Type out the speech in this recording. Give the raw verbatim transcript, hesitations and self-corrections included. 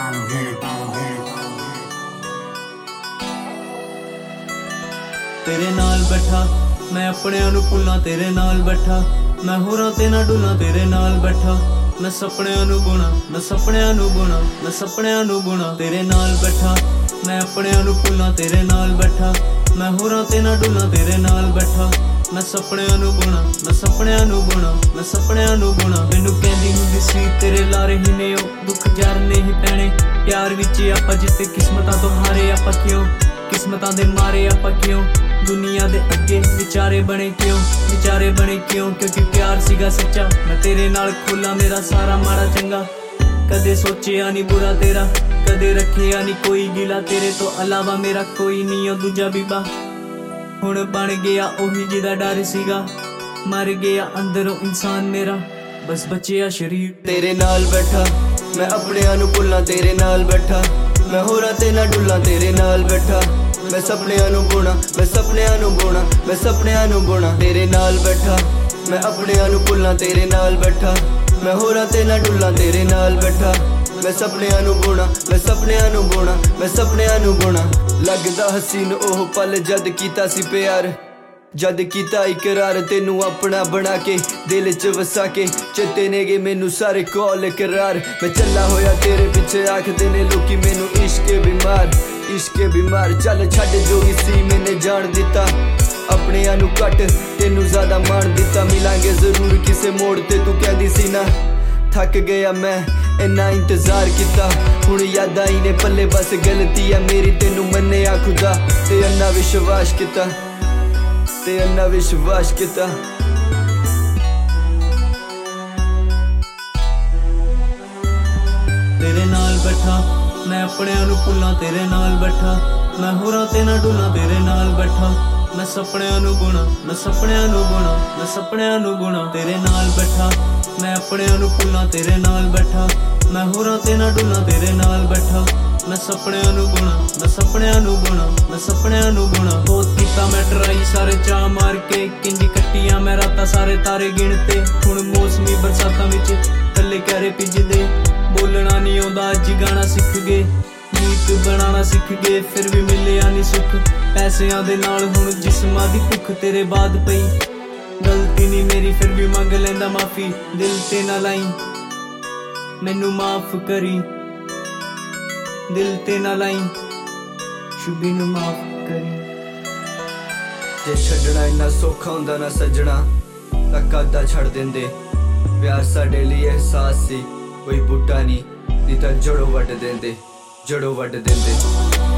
तेरे नाल बैठा मैं अपनियां नूं भुल्लां, तेरे नाल बैठा मैं होरां ते ना डुल्लां, तेरे नाल बैठा मैं सपनियां नूं बुना, मैं सपनियां नूं बुना, मैं सपनियां नूं बुना। तेरे नाल बैठा मैं अपनियां नूं भुल्लां, तेरे नाल बैठा मैं होरां ते ना डुल्लां, तेरे नाल बैठा मैं सपनियां नूं बुना, मैं सपनियां नूं बुना, मैं सपनियां नूं बुना। मैनूं कहंदी हुंदी सी तेरे लारे ही ने ओ दुख जारने ही पैणे, प्यार विच आपां जिते किस्मतां तो हारे आपां क्यों, किस्मतां दे मारे आपां क्यों, दुनिया दे अगे विचारे बने क्यों, विचारे बने क्यों, क्योंकि प्यार सीगा सच्चा। मैं तेरे नाल खोला मेरा सारा माड़ा चंगा, कदे सोचिया नहीं बुरा तेरा, कदे रखिया नहीं कोई गिला, तेरे तो अलावा मेरा कोई नहीं ओ दूजा बीबा। हुण बन गया ओही जिदा डर सीगा, मर गया अंदरों इंसान मेरा, बस बचिया शरीर। तेरे नाल बैठा मैं अपनियां नूं भुल्लां, तेरे नाल बैठा मैं होरां ते ना डुल्लां, तेरे नाल बैठा मैं सपनियां नूं बुना, मैं सपनियां नूं बुना, मैं सपनियां नूं बुना। तेरे नाल बैठा मैं अपनियां नूं भुल्लां, तेरे नाल बैठा मैं होरां ते ना डुल्लां, तेरे नाल बैठा मैं सपनियां नूं बुना, मैं सपनियां नूं बुना, मैं सपनियां नूं बुना। लगदा हसीन ओह पल जद कीता सी प्यार, जद कीता इकरार तेनू अपना बना के दिल च वसा के, चेते ने गे मैनू सारे कॉल करार। मैं चला होया तेरे पिछे आखदे ने लोकी मैनू इश्क बीमार, इश्क बीमार। चल छड्ड जो भी सी मैंने जान दिता, अपने नू घट तेनू ज्यादा मान दिता। मिलांगे जरूर किसे मोड़ ते तू कहदी सी ना, थक गया मैं इन्ना इंतजार किता, हुण याद आई ने पल्ले बस गलती है मेरी, तेनू मन्नेआ खुदा ते अन्ना विश्वास किता, ते अन्ना विश्वास किता। तेरे नाल बैठा मैं अपनियां नूं भुल्लां, तेरे नाल बैठा मैं होरां ते ना डुल्लां, तेरे नाल बैठा मैं सपनियां नूं बुना, मैं सपनियां नूं बुना, मैं सपनियां नूं बुना। तेरे नाल बैठा मैं अपनियां नूं भुल्लां, तेरे नाल बैठा मैं होरां ते ना डुल्लां, तेरे नाल बैठा मैं सपनियां नूं बुना, मैं सपनियां नूं बुना, मैं सपनियां नूं बुना। बहुत कीता मैं ट्राई सारे चा मार के, किंज कट्टियां मैं रातां सारे तारे गिणते, हुण मौसमी बरसातां विच कल्ले क्यारे भिजदे, बोलना नहीं आउंदा अज गाना सिख गए, गीत बनाना सिख गए, फिर भी मिलिया नहीं सुख। पैसियां दे नाल हुण जिस्मां दी भुख तेरे बाद पई, गलती नहीं मेरी फिर भी मंग लैंदा माफी, दिल ते ना लाई मैनू माफ करी, दिल ते ना लाई शुभी नू माफ करी। जे छड्डना इन्ना सौखा हुंदा ना सजना, तां कदा छड़ देंदे। प्यार साडे लिए एहसास सी कोई बूटा नहीं, नी तां जड़ों वड्ड देंदे, जड़ों वड्ड देंदे।